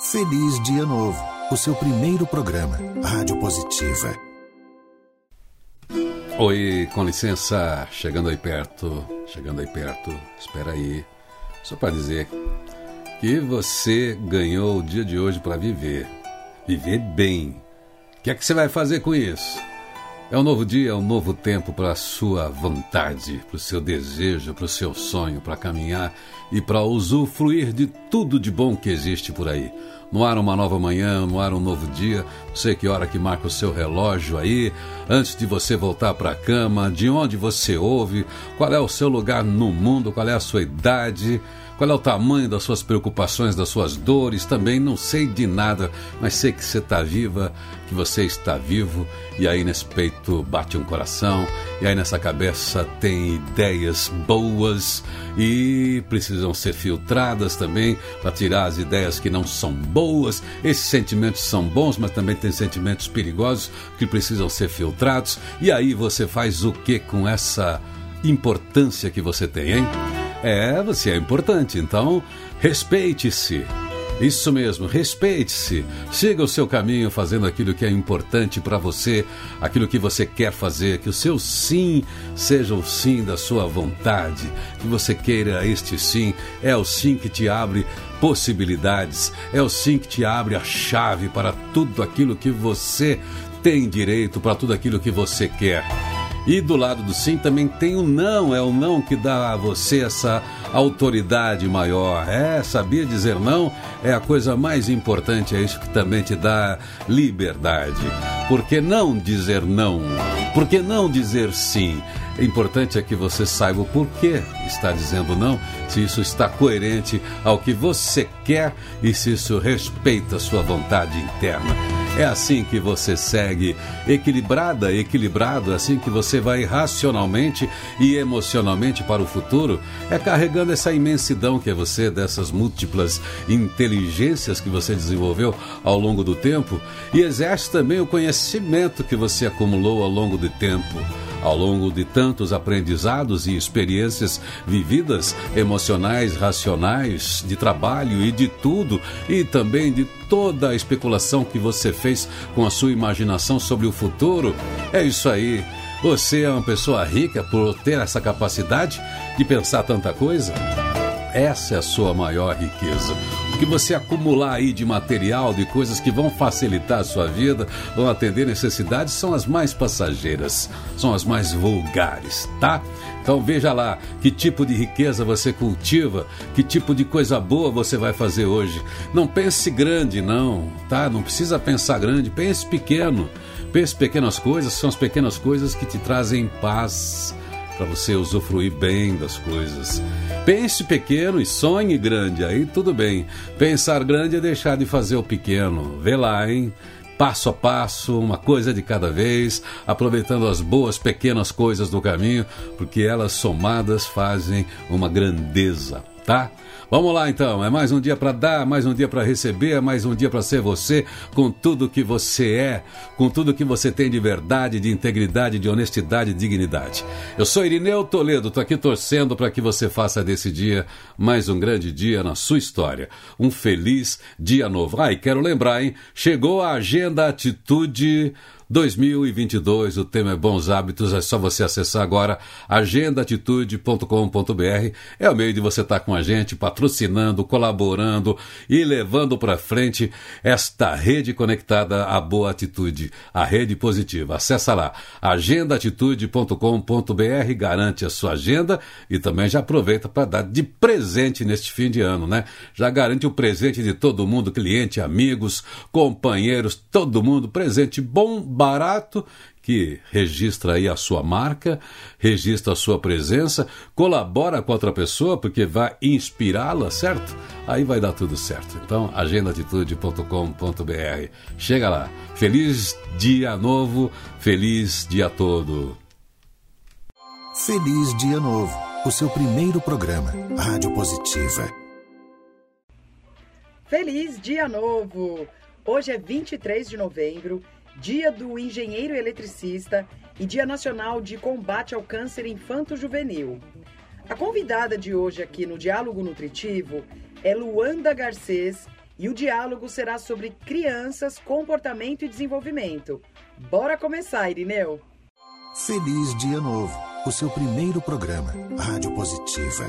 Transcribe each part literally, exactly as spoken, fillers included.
Feliz Dia Novo, o seu primeiro programa, Rádio Positiva. Oi, com licença, chegando aí perto, chegando aí perto, espera aí, só para dizer que você ganhou o dia de hoje para viver, viver bem. O que é que você vai fazer com isso? É um novo dia, é um novo tempo para a sua vontade, para o seu desejo, para o seu sonho, para caminhar e para usufruir de tudo de bom que existe por aí. No ar uma nova manhã, no ar um novo dia, não sei que hora que marca o seu relógio aí, antes de você voltar para a cama, de onde você ouve, qual é o seu lugar no mundo, qual é a sua idade, qual é o tamanho das suas preocupações, das suas dores, também não sei de nada, mas sei que você está viva, que você está vivo, e aí nesse peito bate um coração, e aí nessa cabeça tem ideias boas e precisam ser filtradas também para tirar as ideias que não são boas. Esses sentimentos são bons, mas também tem sentimentos perigosos que precisam ser filtrados. E aí você faz o que com essa importância que você tem, hein? É, você é importante, então respeite-se. Isso mesmo, respeite-se. Siga o seu caminho fazendo aquilo que é importante para você, aquilo que você quer fazer, que o seu sim seja o sim da sua vontade, que você queira este sim, é o sim que te abre possibilidades, é o sim que te abre a chave para tudo aquilo que você tem direito, para tudo aquilo que você quer. E do lado do sim também tem o não, é o não que dá a você essa autoridade maior. É, sabia dizer não é a coisa mais importante, é isso que também te dá liberdade. Por que não dizer não? Por que não dizer sim? O importante é que você saiba o porquê está dizendo não, se isso está coerente ao que você quer e se isso respeita a sua vontade interna. É assim que você segue equilibrada, equilibrado, assim que você vai racionalmente e emocionalmente para o futuro, é carregando essa imensidão que é você, dessas múltiplas inteligências que você desenvolveu ao longo do tempo e exerce também o conhecimento que você acumulou ao longo do tempo. Ao longo de tantos aprendizados e experiências vividas, emocionais, racionais, de trabalho e de tudo, e também de toda a especulação que você fez com a sua imaginação sobre o futuro. É isso aí. Você é uma pessoa rica por ter essa capacidade de pensar tanta coisa? Essa é a sua maior riqueza. O que você acumular aí de material, de coisas que vão facilitar a sua vida, vão atender necessidades, são as mais passageiras, são as mais vulgares, tá? Então veja lá que tipo de riqueza você cultiva, que tipo de coisa boa você vai fazer hoje. Não pense grande não, tá? Não precisa pensar grande, pense pequeno. Pense pequenas coisas, são as pequenas coisas que te trazem paz, para você usufruir bem das coisas. Pense pequeno e sonhe grande, aí tudo bem. Pensar grande é deixar de fazer o pequeno. Vê lá, hein? Passo a passo, uma coisa de cada vez, aproveitando as boas pequenas coisas do caminho, porque elas somadas fazem uma grandeza, tá? Vamos lá então, é mais um dia para dar, mais um dia para receber, é mais um dia para ser você, com tudo que você é, com tudo que você tem de verdade, de integridade, de honestidade e dignidade. Eu sou Irineu Toledo, tô aqui torcendo para que você faça desse dia mais um grande dia na sua história. Um feliz dia novo. Ah, e quero lembrar, hein? Chegou a Agenda Atitude dois mil e vinte e dois, o tema é Bons Hábitos, é só você acessar agora agenda atitude ponto com ponto b r, é o meio de você estar com a gente, patrocinando, colaborando e levando para frente esta rede conectada à boa atitude, a rede positiva. Acessa lá, agenda atitude ponto com ponto b r, garante a sua agenda e também já aproveita para dar de presente neste fim de ano, né? Já garante o presente de todo mundo, cliente, amigos, companheiros, todo mundo, presente bom, barato, que registra aí a sua marca, registra a sua presença, colabora com outra pessoa, porque vai inspirá-la, certo? Aí vai dar tudo certo. Então, agenda atitude ponto com ponto b r. Chega lá. Feliz dia novo, feliz dia todo. Feliz Dia Novo, o seu primeiro programa, Rádio Positiva. Feliz Dia Novo! Hoje é vinte e três de novembro, Dia do Engenheiro Eletricista e Dia Nacional de Combate ao Câncer Infanto-Juvenil. A convidada de hoje aqui no Diálogo Nutritivo é Luanda Garcês, E o diálogo será sobre crianças, comportamento e desenvolvimento. Bora começar, Irineu! Feliz Dia Novo, o seu primeiro programa, Rádio Positiva.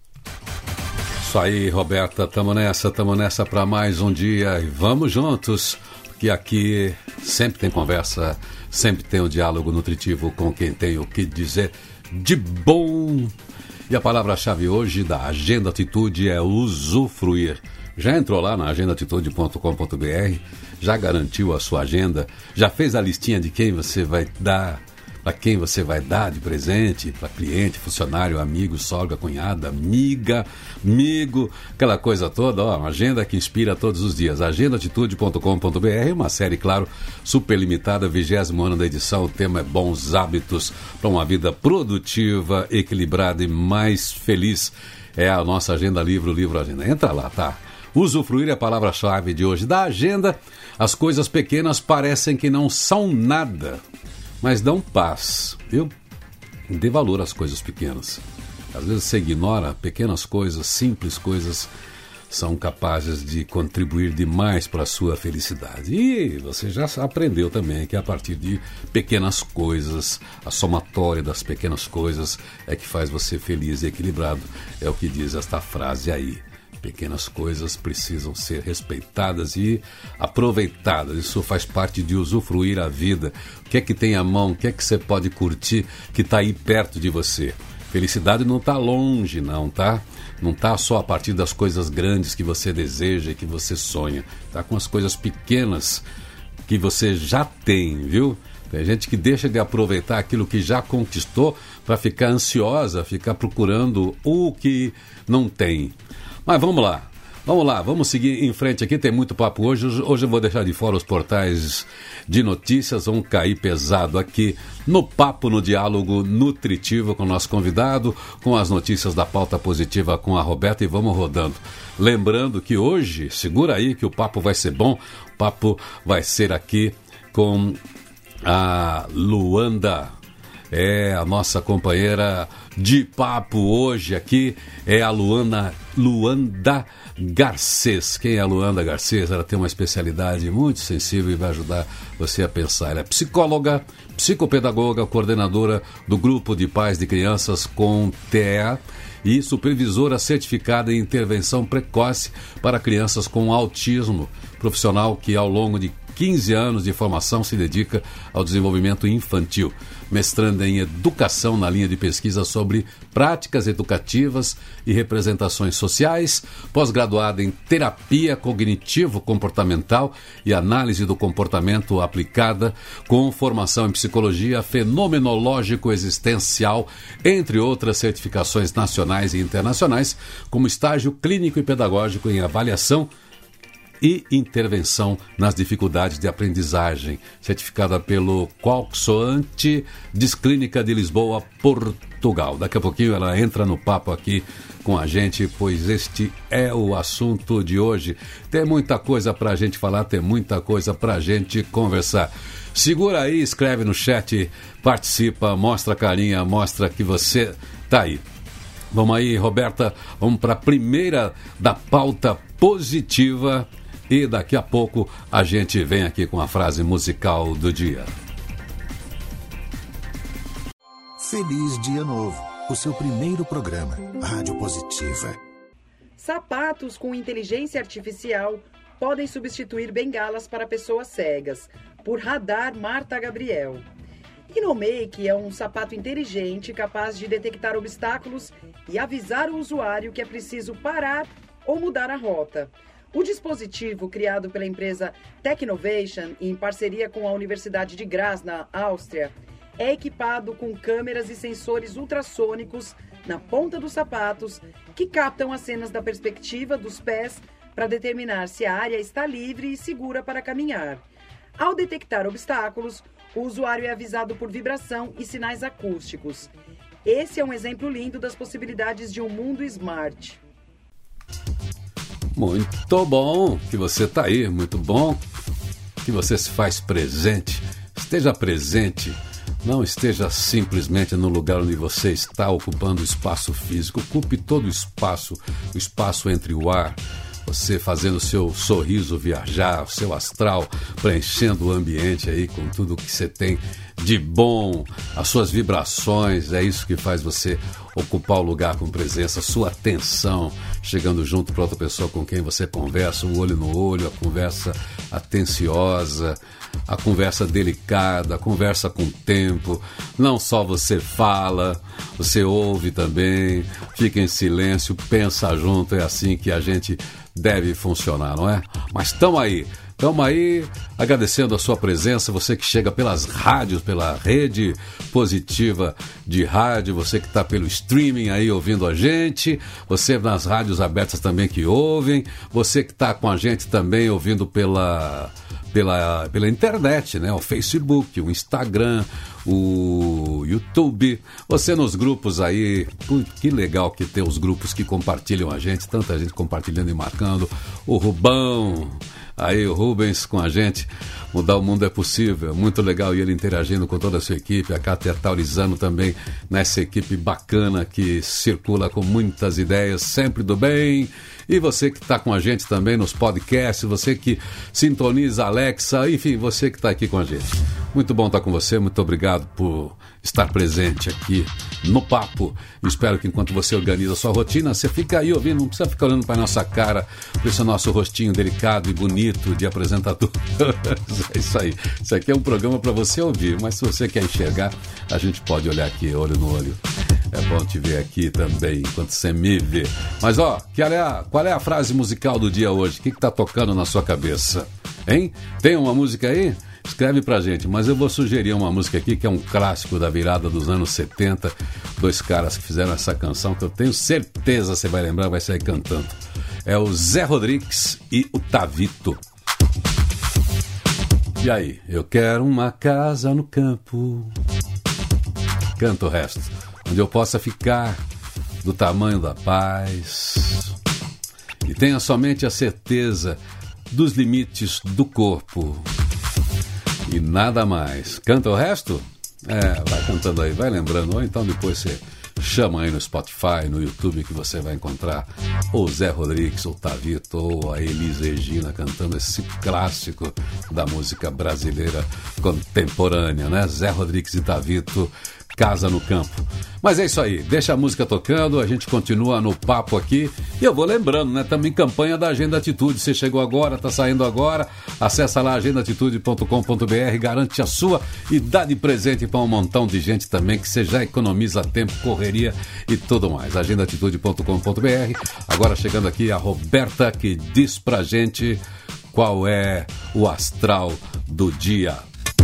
Isso aí, Roberta, tamo nessa, tamo nessa para mais um dia e vamos juntos, porque aqui sempre tem conversa, sempre tem um diálogo nutritivo com quem tem o que dizer de bom. E a palavra-chave hoje da Agenda Atitude é usufruir. Já entrou lá na agenda atitude ponto com ponto b r, já garantiu a sua agenda, já fez a listinha de quem você vai dar, para quem você vai dar de presente, para cliente, funcionário, amigo, sogra, cunhada, amiga, amigo, aquela coisa toda, ó, uma agenda que inspira todos os dias. agenda atitude ponto com ponto b r, uma série, claro, super limitada, vigésimo ano da edição, o tema é bons hábitos para uma vida produtiva, equilibrada e mais feliz. É a nossa agenda livro, livro agenda. Entra lá, tá? Usufruir é a palavra-chave de hoje da agenda. As coisas pequenas parecem que não são nada, mas dão paz. Eu dê valor às coisas pequenas. Às vezes você ignora pequenas coisas, simples coisas, são capazes de contribuir demais para a sua felicidade. E você já aprendeu também que a partir de pequenas coisas, a somatória das pequenas coisas é que faz você feliz e equilibrado. É o que diz esta frase aí. Pequenas coisas precisam ser respeitadas e aproveitadas. Isso faz parte de usufruir a vida. O que é que tem à mão? O que é que você pode curtir que está aí perto de você? Felicidade não está longe, não, tá? Não está só a partir das coisas grandes que você deseja e que você sonha. Está com as coisas pequenas que você já tem, viu? Tem gente que deixa de aproveitar aquilo que já conquistou para ficar ansiosa, ficar procurando o que não tem. Mas vamos lá, vamos lá, vamos seguir em frente aqui, tem muito papo hoje. Hoje eu vou deixar de fora os portais de notícias, vamos cair pesado aqui no papo, no diálogo nutritivo com o nosso convidado, com as notícias da pauta positiva com a Roberta e vamos rodando. Lembrando que hoje, segura aí que o papo vai ser bom, o papo vai ser aqui com a Luanda. É a nossa companheira de papo hoje aqui, é a Luana, Luanda Garcês. Quem é a Luanda Garcês? Ela tem uma especialidade muito sensível e vai ajudar você a pensar. Ela é psicóloga, psicopedagoga, coordenadora do Grupo de Pais de Crianças com T E A e supervisora certificada em intervenção precoce para crianças com autismo, profissional que ao longo de quinze anos de formação se dedica ao desenvolvimento infantil, mestrando em educação na linha de pesquisa sobre práticas educativas e representações sociais, pós-graduada em terapia cognitivo-comportamental e análise do comportamento aplicada, com formação em psicologia fenomenológico-existencial, entre outras certificações nacionais e internacionais, como estágio clínico e pedagógico em avaliação e intervenção nas dificuldades de aprendizagem, certificada pelo Qualcoante Disclínica de Lisboa, Portugal. Daqui a pouquinho ela entra no papo aqui com a gente, pois este é o assunto de hoje. Tem muita coisa pra gente falar, tem muita coisa pra gente conversar. Segura aí, escreve no chat, participa, mostra a carinha, mostra que você tá aí. Vamos aí, Roberta, vamos para a primeira da pauta positiva. E daqui a pouco a gente vem aqui com a frase musical do dia. Feliz Dia Novo, o seu primeiro programa, Rádio Positiva. Sapatos com inteligência artificial podem substituir bengalas para pessoas cegas, por Radar Marta Gabriel. InnoMake é um sapato inteligente capaz de detectar obstáculos e avisar o usuário que é preciso parar ou mudar a rota. O dispositivo, criado pela empresa Technovation em parceria com a Universidade de Graz, na Áustria, é equipado com câmeras e sensores ultrassônicos na ponta dos sapatos que captam as cenas da perspectiva dos pés para determinar se a área está livre e segura para caminhar. Ao detectar obstáculos, o usuário é avisado por vibração e sinais acústicos. Esse é um exemplo lindo das possibilidades de um mundo smart. Muito bom que você está aí, muito bom que você se faz presente. Esteja presente, não esteja simplesmente no lugar onde você está ocupando o espaço físico. Ocupe todo o espaço, o espaço entre o ar, você fazendo o seu sorriso viajar, o seu astral preenchendo o ambiente aí com tudo que você tem de bom, as suas vibrações, é isso que faz você ocupar o lugar com presença, sua atenção, chegando junto para outra pessoa com quem você conversa, o olho no olho, a conversa atenciosa, a conversa delicada, a conversa com tempo. Não só você fala, você ouve também, fica em silêncio, pensa junto, é assim que a gente deve funcionar, não é? Mas estamos aí. Estamos aí agradecendo a sua presença, você que chega pelas rádios, pela rede positiva de rádio, você que está pelo streaming aí ouvindo a gente, você nas rádios abertas também que ouvem, você que está com a gente também ouvindo pela, pela, pela internet, né? O Facebook, o Instagram, o YouTube, você nos grupos aí, que legal que tem os grupos que compartilham a gente, tanta gente compartilhando e marcando, o Rubão... Aí o Rubens com a gente, mudar o mundo é possível, muito legal, e ele interagindo com toda a sua equipe, a Cátia Taurizano também, nessa equipe bacana que circula com muitas ideias, sempre do bem. E você que está com a gente também nos podcasts, você que sintoniza a Alexa, enfim, você que está aqui com a gente. Muito bom estar com você, muito obrigado por estar presente aqui no Papo. Espero que enquanto você organiza a sua rotina, você fica aí ouvindo, não precisa ficar olhando para a nossa cara, para esse nosso rostinho delicado e bonito de apresentador. É isso aí. Isso aqui é um programa para você ouvir, mas se você quer enxergar, a gente pode olhar aqui, olho no olho. É bom te ver aqui também, enquanto você me vê. Mas ó, qual é a, qual é a frase musical do dia hoje? O que está tocando na sua cabeça? Hein? Tem uma música aí? Escreve pra gente, mas eu vou sugerir uma música aqui que é um clássico da virada dos anos setenta. Dois caras que fizeram essa canção que eu tenho certeza você vai lembrar, vai sair cantando. É o Zé Rodrigues e o Tavito. E aí? Eu quero uma casa no campo. Canta o resto. Onde eu possa ficar do tamanho da paz e tenha somente a certeza dos limites do corpo e nada mais. Canta o resto? É, vai cantando aí, vai lembrando, ou então depois você chama aí no Spotify, no YouTube, que você vai encontrar o Zé Rodrigues, ou o Tavito, ou a Elis Regina cantando esse clássico da música brasileira contemporânea, né? Zé Rodrigues e Tavito, Casa no Campo. Mas é isso aí, deixa a música tocando, a gente continua no papo aqui. E eu vou lembrando, né, também campanha da Agenda Atitude. Você chegou agora, tá saindo agora, acessa lá agenda atitude ponto com ponto b r, garante a sua e dá de presente para um montão de gente também, que você já economiza tempo, correria e tudo mais. agenda atitude ponto com ponto b r. Agora chegando aqui a Roberta, que diz pra gente qual é o astral do dia.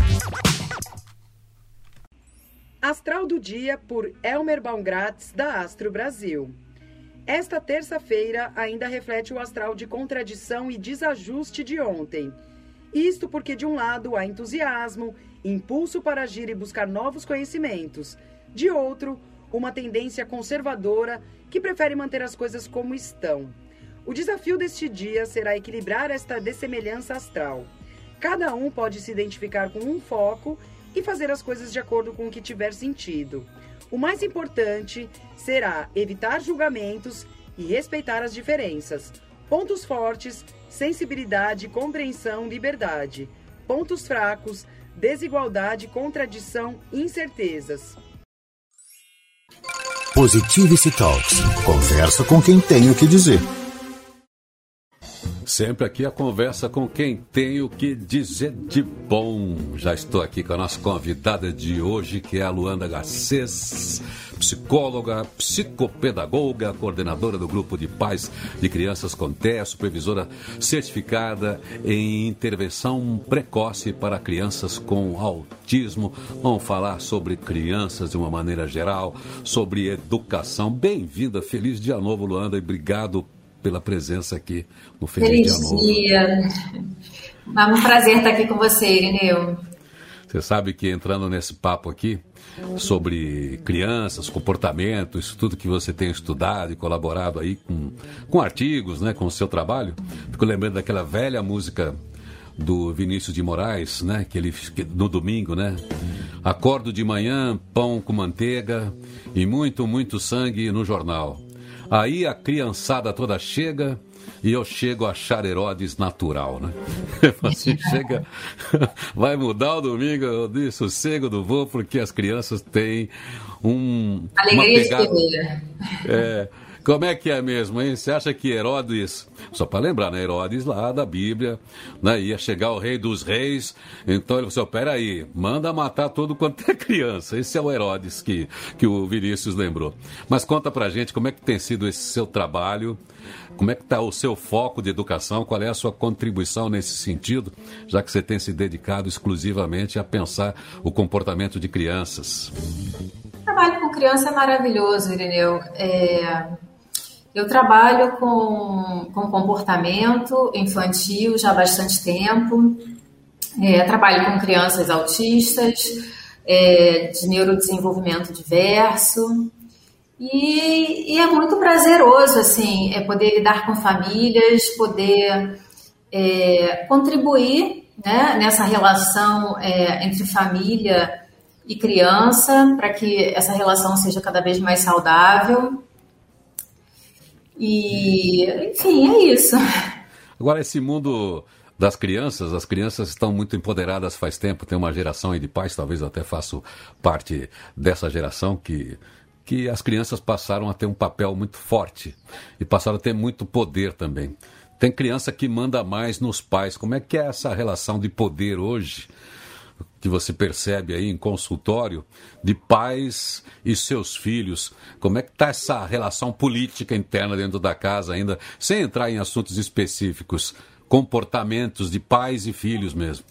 Astral do Dia por Elmer Baumgratz, da Astro Brasil. Esta terça-feira ainda reflete o astral de contradição e desajuste de ontem. Isto porque, de um lado, há entusiasmo, impulso para agir e buscar novos conhecimentos. De outro, uma tendência conservadora que prefere manter as coisas como estão. O desafio deste dia será equilibrar esta dessemelhança astral. Cada um pode se identificar com um foco e fazer as coisas de acordo com o que tiver sentido. O mais importante será evitar julgamentos e respeitar as diferenças. Pontos fortes, sensibilidade, compreensão, liberdade. Pontos fracos, desigualdade, contradição, incertezas. Positivity Talks. Conversa com quem tem o que dizer. Sempre aqui a conversa com quem tem o que dizer de bom. Já estou aqui com a nossa convidada de hoje, que é a Luanda Garcês, psicóloga, psicopedagoga, coordenadora do Grupo de Pais de Crianças com T E A, supervisora certificada em intervenção precoce para crianças com autismo. Vamos falar sobre crianças de uma maneira geral, sobre educação. Bem-vinda, feliz dia novo, Luanda, e obrigado pela presença aqui no Feliz, Feliz Dia Novo. Dia. É um prazer estar aqui com você, Irineu. Você sabe que entrando nesse papo aqui sobre crianças, comportamento, isso tudo que você tem estudado e colaborado aí com, com artigos, né, com o seu trabalho, fico lembrando daquela velha música do Vinícius de Moraes, né, que ele que, no domingo, né, acordo de manhã, pão com manteiga e muito, muito sangue no jornal. Aí a criançada toda chega e eu chego a achar Herodes natural, né? Assim, chega, vai mudar o domingo, eu disse, sossego do voo, porque as crianças têm um... Alegria uma pegada, de viver. é, como é que é mesmo, hein? Você acha que Herodes, só para lembrar, né? Herodes lá da Bíblia, né? Ia chegar o rei dos reis, então ele falou, peraí, manda matar todo quanto é criança. Esse é o Herodes que, que o Vinícius lembrou. Mas conta pra gente como é que tem sido esse seu trabalho, como é que está o seu foco de educação, qual é a sua contribuição nesse sentido, já que você tem se dedicado exclusivamente a pensar o comportamento de crianças. O trabalho com criança é maravilhoso, Irineu. É... Eu trabalho com, com comportamento infantil já há bastante tempo, é, trabalho com crianças autistas, é, de neurodesenvolvimento diverso, e, e é muito prazeroso assim, é poder lidar com famílias, poder é, contribuir, né, nessa relação é, entre família e criança, para que essa relação seja cada vez mais saudável. E, enfim, é isso. Agora, esse mundo das crianças, as crianças estão muito empoderadas faz tempo, tem uma geração aí de pais, talvez eu até faço parte dessa geração, que, que as crianças passaram a ter um papel muito forte e passaram a ter muito poder também. Tem criança que manda mais nos pais. Como é que é essa relação de poder hoje, que você percebe aí em consultório, de pais e seus filhos? Como é que está essa relação política interna dentro da casa ainda, sem entrar em assuntos específicos, comportamentos de pais e filhos mesmo?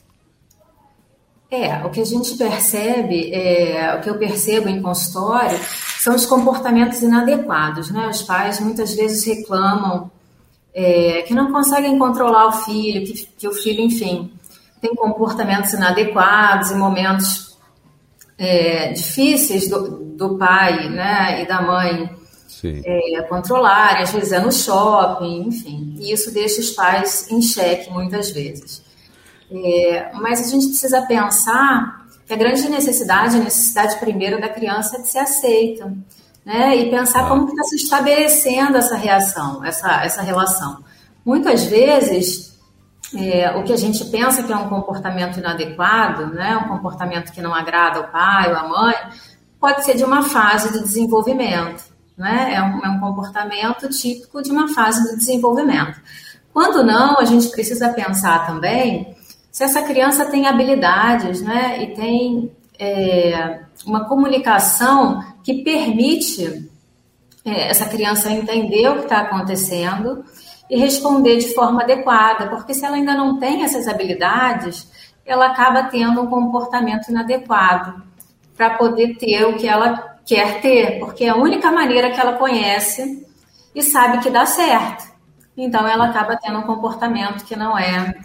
É, o que a gente percebe, é, o que eu percebo em consultório, são os comportamentos inadequados, né? Os pais muitas vezes reclamam é, que não conseguem controlar o filho, que, que o filho, enfim, tem comportamentos inadequados em momentos é, difíceis do, do pai, né, e da mãe é, controlarem, às vezes é no shopping, enfim, e isso deixa os pais em xeque muitas vezes. É, mas a gente precisa pensar que a grande necessidade, a necessidade primeiro da criança é de ser aceita, né, e pensar como que está se estabelecendo essa reação, essa, essa relação. Muitas vezes... É, o que a gente pensa que é um comportamento inadequado, né, um comportamento que não agrada ao pai ou à mãe, pode ser de uma fase de desenvolvimento, né? É um, é um comportamento típico de uma fase de desenvolvimento. Quando não, a gente precisa pensar também se essa criança tem habilidades, né, e tem é, uma comunicação que permite é, essa criança entender o que está acontecendo e responder de forma adequada, porque se ela ainda não tem essas habilidades, ela acaba tendo um comportamento inadequado para poder ter o que ela quer ter, porque é a única maneira que ela conhece e sabe que dá certo. Então, ela acaba tendo um comportamento que não é,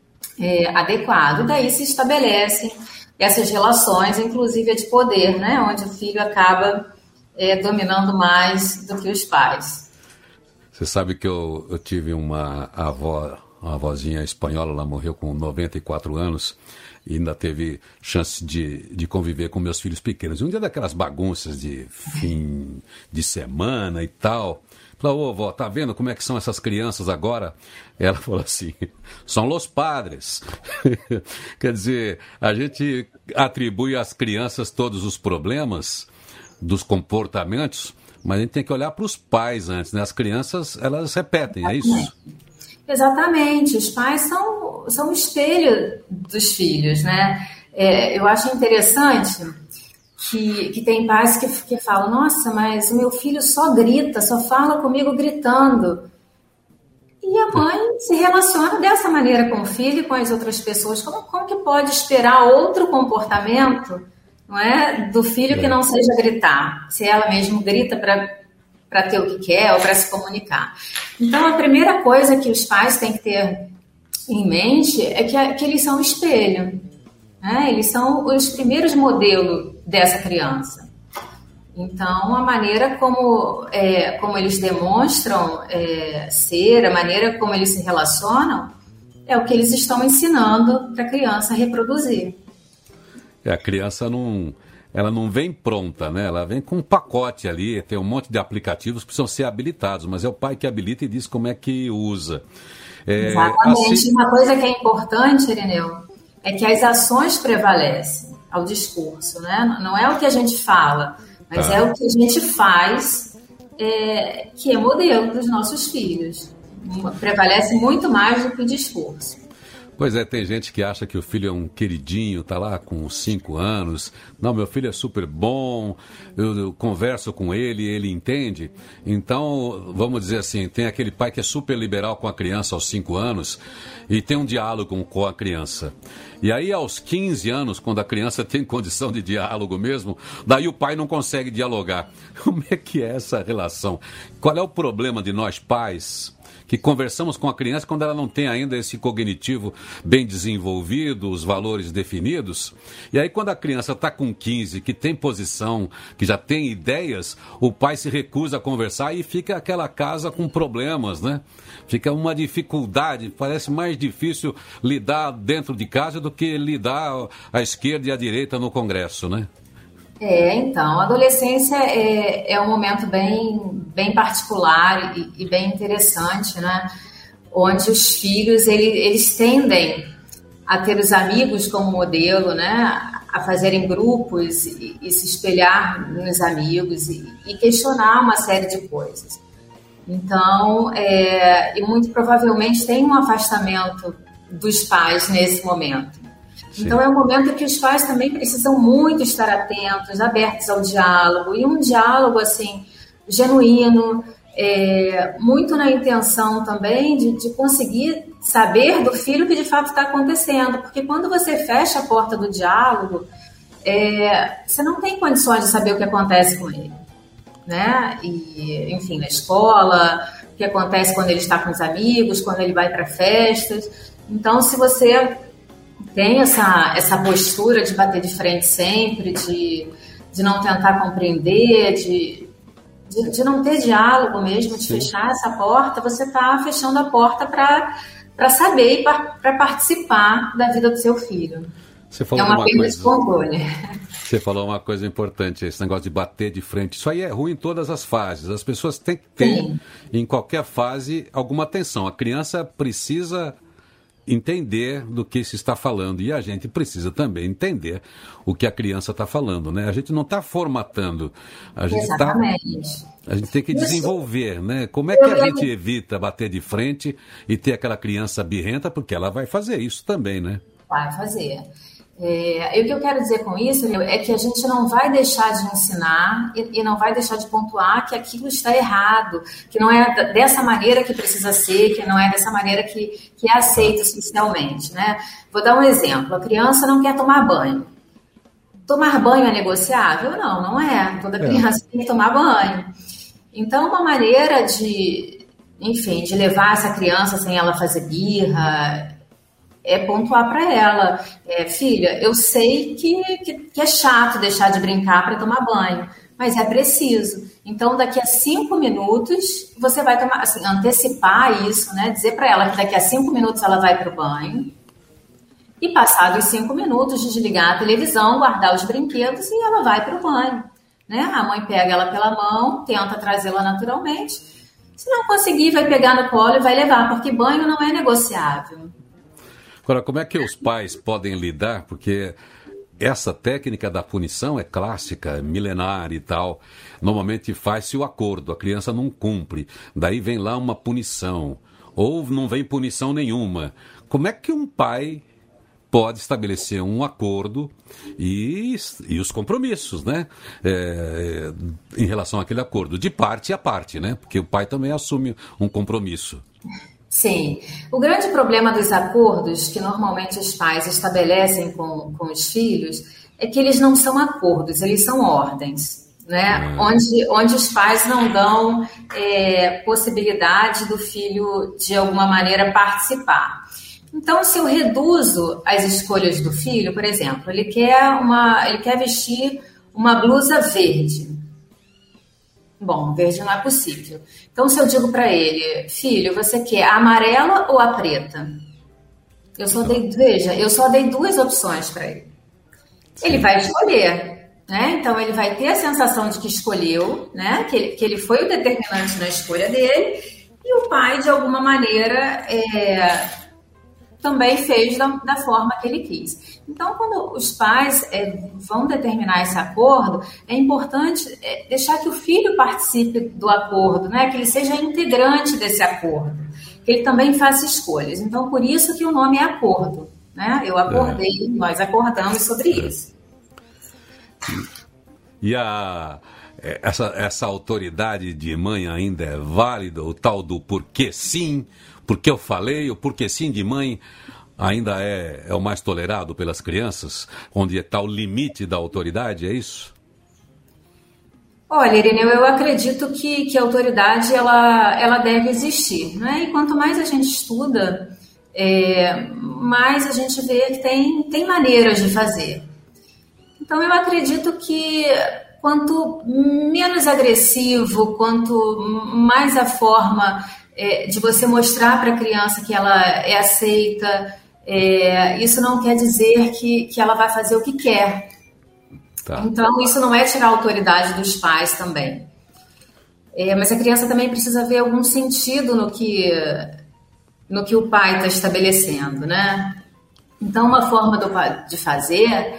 é adequado. Daí se estabelecem essas relações, inclusive a de poder, né? Onde o filho acaba é, dominando mais do que os pais. Você sabe que eu, eu tive uma avó, uma avózinha espanhola, ela morreu com noventa e quatro anos e ainda teve chance de, de conviver com meus filhos pequenos. Um dia daquelas bagunças de fim de semana e tal, falou, ô vó, tá vendo como é que são essas crianças agora? Ela falou assim, são los padres. Quer dizer, a gente atribui às crianças todos os problemas dos comportamentos, mas a gente tem que olhar para os pais antes, né? As crianças, elas repetem, é isso? Exatamente. Os pais são, são o espelho dos filhos, né? É, eu acho interessante que, que tem pais que, que falam, nossa, mas o meu filho só grita, só fala comigo gritando. E a mãe se relaciona dessa maneira com o filho e com as outras pessoas. Como, como que pode esperar outro comportamento, não é, do filho que não seja gritar, se ela mesmo grita para ter o que quer ou para se comunicar? Então, a primeira coisa que os pais têm que ter em mente é que, que eles são o espelho, né? Eles são os primeiros modelos dessa criança. Então, a maneira como, é, como eles demonstram é, ser, a maneira como eles se relacionam, é o que eles estão ensinando para a criança reproduzir. É, a criança não, ela não vem pronta, né? Ela vem com um pacote ali, tem um monte de aplicativos que precisam ser habilitados, mas é o pai que habilita e diz como é que usa. É, Exatamente. assim... Uma coisa que é importante, Irineu, é que as ações prevalecem ao discurso, né? Não é o que a gente fala, mas tá. é o que a gente faz, é, que é modelo para os nossos filhos. Prevalece muito mais do que o discurso. Pois é, tem gente que acha que o filho é um queridinho, tá lá com cinco anos. Não, meu filho é super bom, eu, eu converso com ele, ele entende. Então, vamos dizer assim, tem aquele pai que é super liberal com a criança aos cinco anos e tem um diálogo com a criança. E aí, aos quinze anos, quando a criança tem condição de diálogo mesmo, daí o pai não consegue dialogar. Como é que é essa relação? Qual é o problema de nós pais que conversamos com a criança quando ela não tem ainda esse cognitivo bem desenvolvido, os valores definidos? E aí quando a criança está com quinze, que tem posição, que já tem ideias, o pai se recusa a conversar e fica aquela casa com problemas, né? Fica uma dificuldade, parece mais difícil lidar dentro de casa do que lidar à esquerda e à direita no Congresso, né? É, então, a adolescência é, é um momento bem, bem particular e, e bem interessante, né? Onde os filhos, ele, eles tendem a ter os amigos como modelo, né? A fazerem grupos e, e se espelhar nos amigos e, e questionar uma série de coisas. Então, é, e muito provavelmente tem um afastamento dos pais nesse momento. Sim. Então é um momento que os pais também precisam muito estar atentos, abertos ao diálogo, e um diálogo assim, genuíno, é, muito na intenção também de, de conseguir saber do filho o que de fato está acontecendo, porque quando você fecha a porta do diálogo, é, você não tem condições de saber o que acontece com ele, né? E, enfim, na escola, o que acontece quando ele está com os amigos, quando ele vai para festas. Então, se você tem essa, essa postura de bater de frente sempre, de, de não tentar compreender, de, de, de não ter diálogo mesmo, de Sim. fechar essa porta, você está fechando a porta para saber e para participar da vida do seu filho. Você falou é uma, uma perda coisa... de controle. Você falou uma coisa importante, esse negócio de bater de frente. Isso aí é ruim em todas as fases. As pessoas têm que ter, Sim. em qualquer fase, alguma atenção. A criança precisa entender do que se está falando e a gente precisa também entender o que a criança está falando, né? A gente não está formatando, a gente está, a gente tem que desenvolver, né? Como é que a gente evita bater de frente e ter aquela criança birrenta, porque ela vai fazer isso também, né? Vai fazer. É, e o que eu quero dizer com isso é que a gente não vai deixar de ensinar e, e não vai deixar de pontuar que aquilo está errado, que não é dessa maneira que precisa ser, que não é dessa maneira que, que é aceito socialmente, né? Vou dar um exemplo. A criança não quer tomar banho. Tomar banho é negociável? Não, não é. Toda criança é. tem que tomar banho. Então, uma maneira de, enfim, de levar essa criança sem ela fazer birra é pontuar para ela, é, filha, eu sei que, que, que é chato deixar de brincar para tomar banho, mas é preciso. Então, daqui a cinco minutos, você vai tomar, assim, antecipar isso, né? Dizer para ela que daqui a cinco minutos ela vai para o banho e, passados cinco minutos, desligar a televisão, guardar os brinquedos e ela vai para o banho, né? A mãe pega ela pela mão, tenta trazê-la naturalmente. Se não conseguir, vai pegar no colo e vai levar, porque banho não é negociável. Agora, como é que os pais podem lidar? Porque essa técnica da punição é clássica, milenar e tal. Normalmente faz-se o acordo, a criança não cumpre. Daí vem lá uma punição. Ou não vem punição nenhuma. Como é que um pai pode estabelecer um acordo e, e os compromissos, né? É, em relação àquele acordo, de parte a parte, né? Porque o pai também assume um compromisso. Sim. O grande problema dos acordos que normalmente os pais estabelecem com, com os filhos é que eles não são acordos, eles são ordens, né? Hum. Onde, onde os pais não dão é, possibilidade do filho, de alguma maneira, participar. Então, se eu reduzo as escolhas do filho, por exemplo, ele quer, uma, ele quer vestir uma blusa verde. Bom, verde não é possível. Então, se eu digo para ele, filho, você quer a amarela ou a preta? Eu só dei, veja, eu só dei duas opções para ele. Ele vai escolher. né? Então ele vai ter a sensação de que escolheu, né? Que ele, que ele foi o determinante na escolha dele, e o pai, de alguma maneira, é, também fez da, da forma que ele quis. Então, quando os pais é, vão determinar esse acordo, é importante é, deixar que o filho participe do acordo, né? Que ele seja integrante desse acordo, que ele também faça escolhas. Então, por isso que o nome é acordo, né? Eu acordei, é. nós acordamos sobre é. isso. E a, essa, essa autoridade de mãe ainda é válida? O tal do porquê sim, porque eu falei, o porquê sim de mãe ainda é, é o mais tolerado pelas crianças? Onde está o limite da autoridade, é isso? Olha, Irineu, eu acredito que, que a autoridade ela, ela deve existir, né? E quanto mais a gente estuda, é, mais a gente vê que tem, tem maneiras de fazer. Então, eu acredito que quanto menos agressivo, quanto mais a forma é, de você mostrar para a criança que ela é aceita, é, isso não quer dizer que, que ela vai fazer o que quer. Tá. Então, isso não é tirar a autoridade dos pais também. É, mas a criança também precisa ver algum sentido no que, no que o pai está estabelecendo, né? Então, uma forma do, de fazer...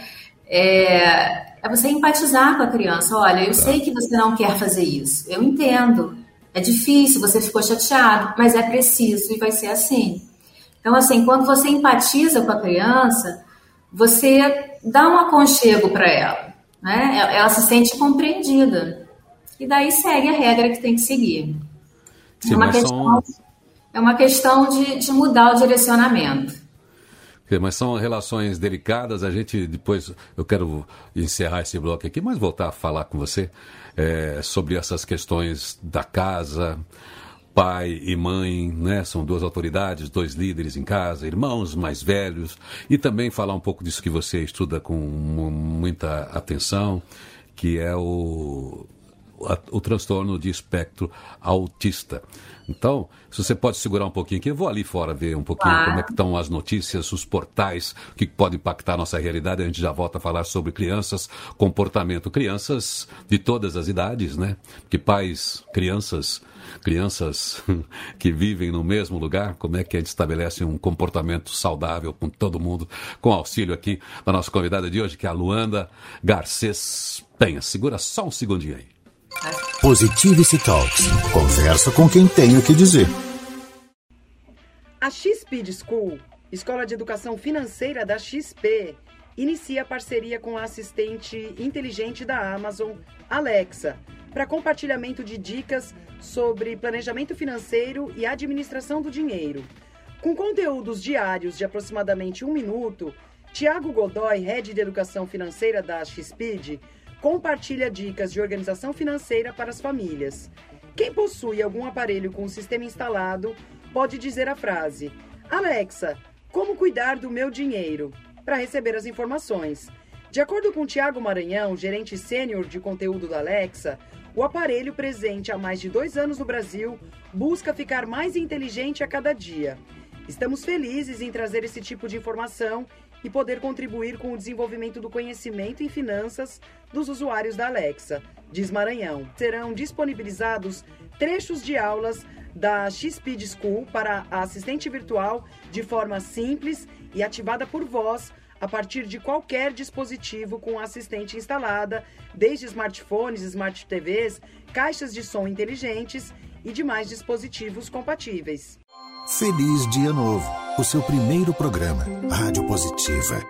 É, é você empatizar com a criança. Olha, eu sei que você não quer fazer isso, eu entendo, é difícil, você ficou chateado, mas é preciso e vai ser assim. Então, assim, quando você empatiza com a criança, você dá um aconchego para ela, né? Ela, ela se sente compreendida e daí segue a regra que tem que seguir. Sim, é uma questão, são... é uma questão de, de mudar o direcionamento. Mas são relações delicadas. A gente depois, eu quero encerrar esse bloco aqui, mas voltar a falar com você é, sobre essas questões da casa, pai e mãe, né? São duas autoridades, dois líderes em casa, irmãos mais velhos, e também falar um pouco disso que você estuda com muita atenção, que é o, o transtorno de espectro autista. Então, se você pode segurar um pouquinho aqui, eu vou ali fora ver um pouquinho ah. como é que estão as notícias, os portais, o que pode impactar a nossa realidade. A gente já volta a falar sobre crianças, comportamento. Crianças de todas as idades, né? Que pais, crianças, crianças que vivem no mesmo lugar, como é que a gente estabelece um comportamento saudável com todo mundo, com auxílio aqui da nossa convidada de hoje, que é a Luanda Garcês Penha. Segura só um segundinho aí. Positivity Talks. Conversa com quem tem o que dizer. A X-Speed School, Escola de Educação Financeira da X P, inicia parceria com a assistente inteligente da Amazon, Alexa, para compartilhamento de dicas sobre planejamento financeiro e administração do dinheiro. Com conteúdos diários de aproximadamente um minuto, Tiago Godoy, Head de Educação Financeira da X-Speed, compartilha dicas de organização financeira para as famílias. Quem possui algum aparelho com o sistema instalado pode dizer a frase: Alexa, como cuidar do meu dinheiro? Para receber as informações. De acordo com Tiago Maranhão, gerente sênior de conteúdo da Alexa, o aparelho, presente há mais de dois anos no Brasil, busca ficar mais inteligente a cada dia. Estamos felizes em trazer esse tipo de informação e poder contribuir com o desenvolvimento do conhecimento em finanças dos usuários da Alexa, diz Maranhão. Serão disponibilizados trechos de aulas da X-Speed School para a assistente virtual de forma simples e ativada por voz a partir de qualquer dispositivo com assistente instalada, desde smartphones, smart T Vs, caixas de som inteligentes e demais dispositivos compatíveis. Feliz Dia Novo, o seu primeiro programa, Rádio Positiva.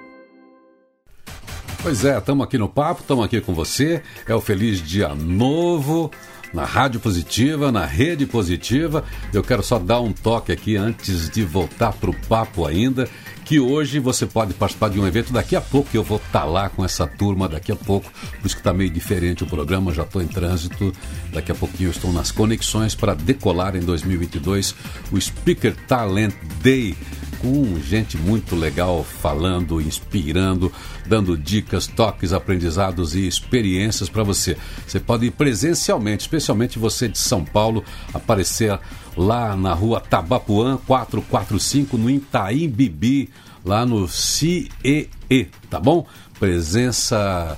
Pois é, estamos aqui no papo, estamos aqui com você, é o Feliz Dia Novo, na Rádio Positiva, na Rede Positiva. Eu quero só dar um toque aqui antes de voltar para o papo ainda, que hoje você pode participar de um evento daqui a pouco, que eu vou estar lá com essa turma daqui a pouco, por isso que está meio diferente o programa, já estou em trânsito, daqui a pouquinho eu estou nas conexões para decolar em dois mil e vinte e dois o Speaker Talent Day, com gente muito legal falando, inspirando, dando dicas, toques, aprendizados e experiências para você. Você pode ir presencialmente, especialmente você de São Paulo, aparecer lá na rua Tabapuã quatrocentos e quarenta e cinco, no Itaim Bibi, lá no C E E, tá bom? Presença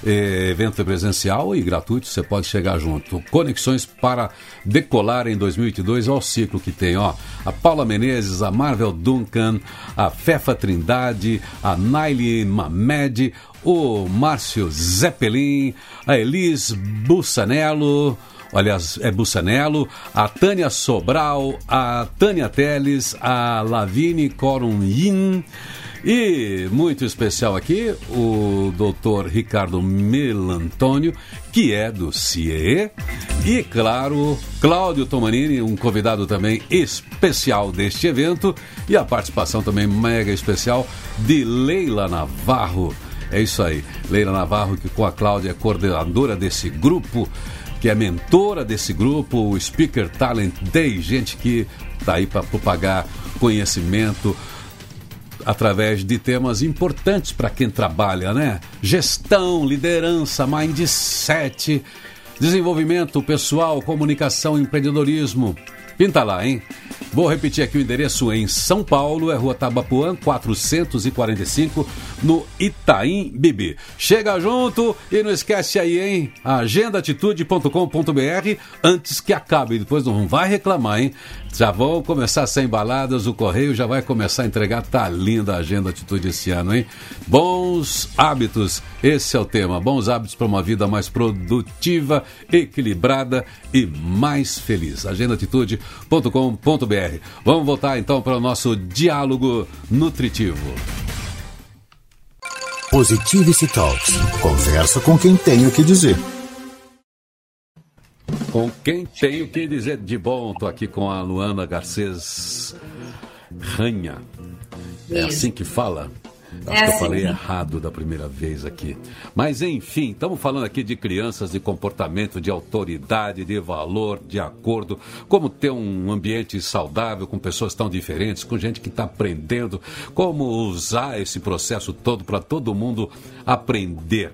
É, evento presencial e gratuito, você pode chegar junto. Conexões para decolar em dois mil e vinte e dois, ao ciclo que tem, ó. A Paula Menezes, a Marvel Duncan, a Fefa Trindade, a Naili Mamed, o Márcio Zeppelin, a Elis Bussanello, aliás, é Bussanello, a Tânia Sobral, a Tânia Teles, a Lavine Corum Yin, e muito especial aqui, o doutor Ricardo Melantônio, que é do C I E, e claro, Cláudio Tomanini, um convidado também especial deste evento, e a participação também mega especial de Leila Navarro. É isso aí, Leila Navarro, que com a Cláudia é coordenadora desse grupo, que é mentora desse grupo, o Speaker Talent Day, gente que está aí para propagar conhecimento através de temas importantes para quem trabalha, né? Gestão, liderança, mindset, desenvolvimento pessoal, comunicação, empreendedorismo. Pinta lá, hein? Vou repetir aqui o endereço em São Paulo, é Rua Tabapuã, quatrocentos e quarenta e cinco, no Itaim Bibi. Chega junto e não esquece aí, hein? agenda atitude ponto com ponto b r antes que acabe. Depois não vai reclamar, hein? Já vão começar a ser embaladas, o correio já vai começar a entregar. Tá linda a Agenda Atitude esse ano, hein? Bons hábitos, esse é o tema. Bons hábitos para uma vida mais produtiva, equilibrada e mais feliz. agenda atitude ponto com ponto b r. Vamos voltar então para o nosso diálogo nutritivo. Positivity Talks. Conversa com quem tem o que dizer. Com quem tem o que dizer de bom. Estou aqui com a Luana Garcês Ranha. É assim que fala? Acho é que assim. Eu falei errado da primeira vez aqui. Mas enfim, estamos falando aqui de crianças, de comportamento, de autoridade, de valor, de acordo, como ter um ambiente saudável com pessoas tão diferentes, com gente que está aprendendo, como usar esse processo todo para todo mundo aprender.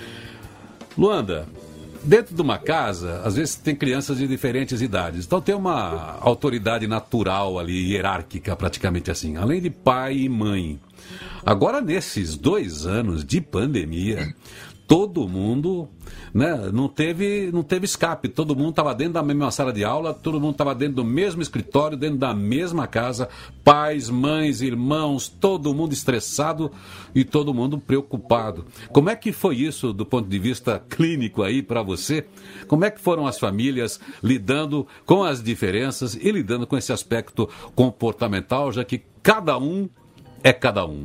Luanda, dentro de uma casa, às vezes tem crianças de diferentes idades, então tem uma autoridade natural ali, hierárquica praticamente assim, além de pai e mãe. Agora, nesses dois anos de pandemia, todo mundo, né, não teve, não teve escape. Todo mundo estava dentro da mesma sala de aula, todo mundo estava dentro do mesmo escritório, dentro da mesma casa. Pais, mães, irmãos, todo mundo estressado e todo mundo preocupado. Como é que foi isso do ponto de vista clínico aí para você? Como é que foram as famílias lidando com as diferenças e lidando com esse aspecto comportamental, já que cada um é cada um?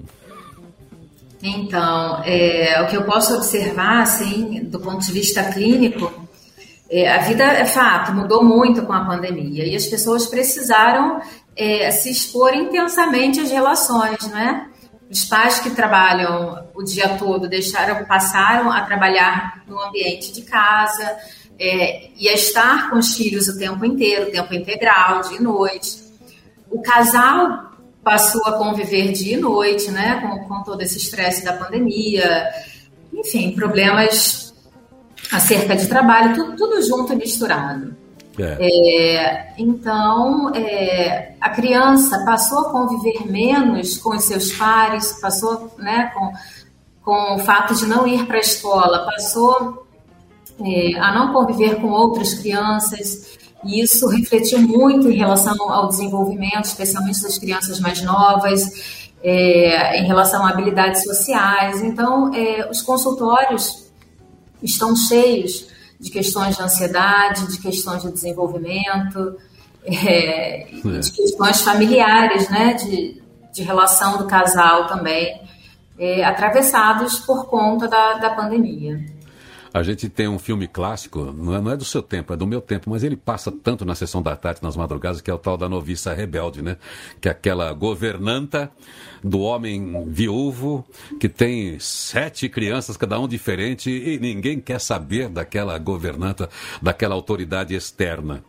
Então, é, o que eu posso observar, assim, do ponto de vista clínico, é, a vida, é fato, mudou muito com a pandemia e as pessoas precisaram é, se expor intensamente às relações, né? Os pais que trabalham o dia todo deixaram, passaram a trabalhar no ambiente de casa é, e a estar com os filhos o tempo inteiro, tempo integral, dia e noite. O casal passou a conviver dia e noite, né, com, com todo esse estresse da pandemia, enfim, problemas acerca de trabalho, tudo, tudo junto e misturado. É. É, então, é, a criança passou a conviver menos com os seus pares, passou, né, com, com o fato de não ir para a escola, passou é, a não conviver com outras crianças. E isso refletiu muito em relação ao desenvolvimento, especialmente das crianças mais novas, é, em relação a habilidades sociais. Então, é, os consultórios estão cheios de questões de ansiedade, de questões de desenvolvimento, é, é. de questões familiares, né, de, de relação do casal também, é, atravessados por conta da, da pandemia. A gente tem um filme clássico, não é, não é do seu tempo, é do meu tempo, mas ele passa tanto na sessão da tarde, nas madrugadas, que é o tal da Noviça Rebelde, né? Que é aquela governanta do homem viúvo que tem sete crianças, cada um diferente, e ninguém quer saber daquela governanta, daquela autoridade externa.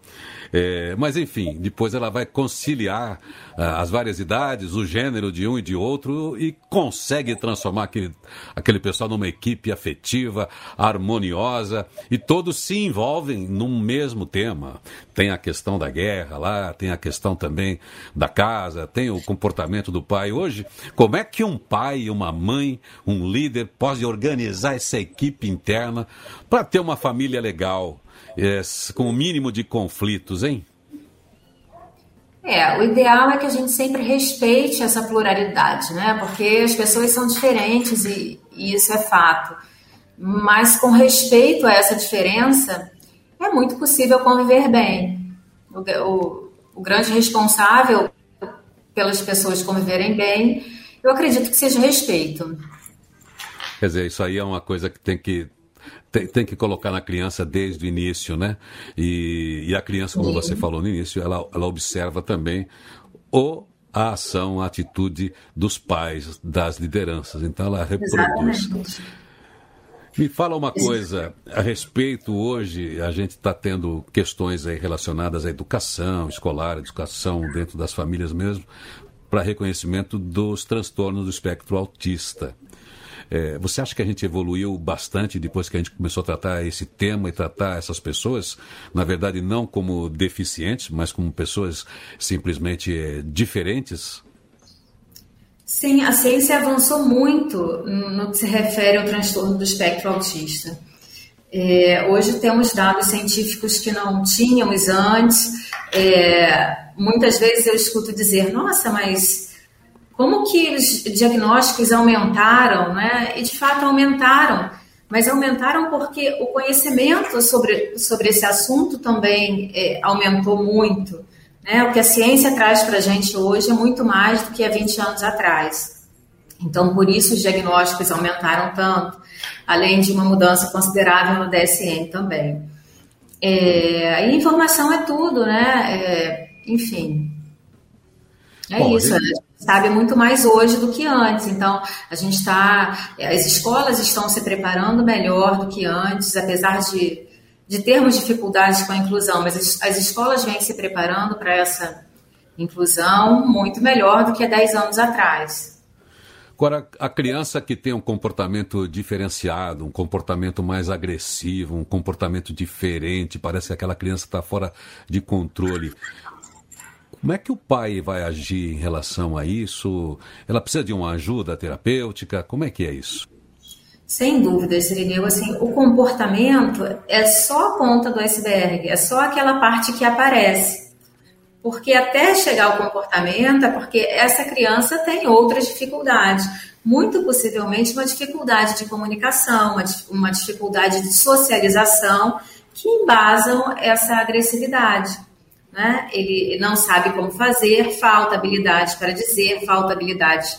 É, mas, enfim, depois ela vai conciliar ah, as várias idades, o gênero de um e de outro e consegue transformar aquele, aquele pessoal numa equipe afetiva, harmoniosa, e todos se envolvem num mesmo tema. Tem a questão da guerra lá, tem a questão também da casa, tem o comportamento do pai. Hoje, como é que um pai, uma mãe, um líder pode organizar essa equipe interna para ter uma família legal, é, com o mínimo de conflitos, hein? É, o ideal é que a gente sempre respeite essa pluralidade, né? Porque as pessoas são diferentes e, e isso é fato. Mas com respeito a essa diferença, é muito possível conviver bem. O, o, o grande responsável pelas pessoas conviverem bem, eu acredito que seja respeito. Quer dizer, isso aí é uma coisa que tem que Tem, tem que colocar na criança desde o início, né? E, e a criança, como você falou no início, ela, ela observa também o, a ação, a atitude dos pais, das lideranças. Então, ela reproduz. Exatamente. Me fala uma coisa a respeito, hoje a gente está tendo questões aí relacionadas à educação escolar, educação dentro das famílias mesmo, para reconhecimento dos transtornos do espectro autista. É, você acha que a gente evoluiu bastante depois que a gente começou a tratar esse tema e tratar essas pessoas, na verdade, não como deficientes, mas como pessoas simplesmente é, diferentes? Sim, a ciência avançou muito no que se refere ao transtorno do espectro autista. É, hoje temos dados científicos que não tínhamos antes. É, muitas vezes eu escuto dizer, nossa, mas como que os diagnósticos aumentaram, né? E de fato aumentaram, mas aumentaram porque o conhecimento sobre, sobre esse assunto também é, aumentou muito, né? O que a ciência traz para a gente hoje é muito mais do que há vinte anos atrás. Então, por isso os diagnósticos aumentaram tanto, além de uma mudança considerável no D S M também. É, e informação é tudo, né? É, enfim, é Bom, isso, gente... sabe muito mais hoje do que antes. Então, a gente está... As escolas estão se preparando melhor do que antes, apesar de, de termos dificuldades com a inclusão, mas as, as escolas vêm se preparando para essa inclusão muito melhor do que há dez anos atrás. Agora, a criança que tem um comportamento diferenciado, um comportamento mais agressivo, um comportamento diferente, parece que aquela criança está fora de controle. Como é que o pai vai agir em relação a isso? Ela precisa de uma ajuda terapêutica? Como é que é isso? Sem dúvida, Sirineu. Assim, o comportamento é só a ponta do iceberg, é só aquela parte que aparece. Porque até chegar ao comportamento é porque essa criança tem outras dificuldades. Muito possivelmente uma dificuldade de comunicação, uma, uma dificuldade de socialização que embasam essa agressividade. Né? Ele não sabe como fazer, falta habilidade para dizer, falta habilidade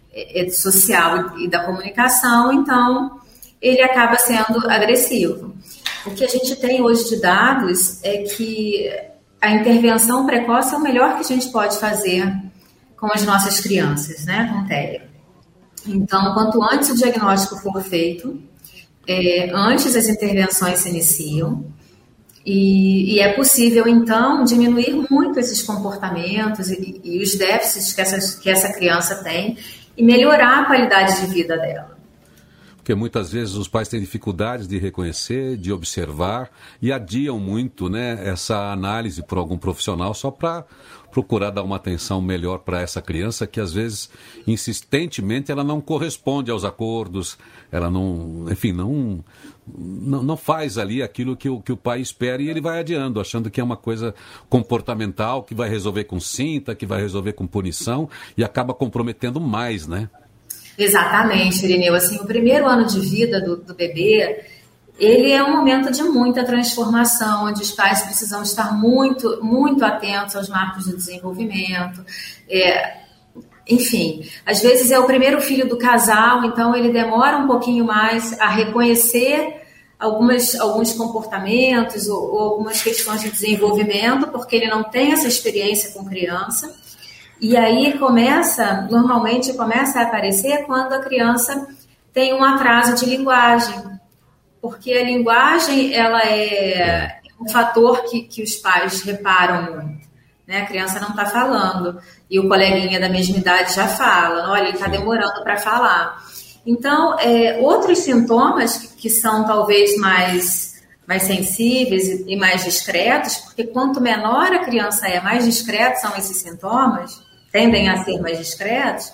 social e da comunicação, então ele acaba sendo agressivo. O que a gente tem hoje de dados é que a intervenção precoce é o melhor que a gente pode fazer com as nossas crianças, né? Com T E A. Então, quanto antes o diagnóstico for feito, é, antes as intervenções se iniciam, E, e é possível, então, diminuir muito esses comportamentos e, e os déficits que essa, que essa criança tem e melhorar a qualidade de vida dela. Porque muitas vezes os pais têm dificuldades de reconhecer, de observar e adiam muito, né, essa análise por algum profissional só para procurar dar uma atenção melhor para essa criança que às vezes, insistentemente, ela não corresponde aos acordos, ela não, enfim, não, não, não faz ali aquilo que o, que o pai espera e ele vai adiando, achando que é uma coisa comportamental, que vai resolver com cinta, que vai resolver com punição e acaba comprometendo mais, né? Exatamente, Irineu. Assim, o primeiro ano de vida do, do bebê, ele é um momento de muita transformação, onde os pais precisam estar muito, muito atentos aos marcos do desenvolvimento. É, enfim, às vezes é o primeiro filho do casal, então ele demora um pouquinho mais a reconhecer algumas, alguns comportamentos ou, ou algumas questões de desenvolvimento, porque ele não tem essa experiência com criança. E aí começa, normalmente começa a aparecer quando a criança tem um atraso de linguagem, porque a linguagem ela é um um fator que, que os pais reparam muito, né? A criança não está falando e o coleguinha da mesma idade já fala, olha, ele está demorando para falar. Então, é, outros sintomas que, que são talvez mais, mais sensíveis e, e mais discretos, porque quanto menor a criança é, mais discretos são esses sintomas, tendem a ser mais discretos,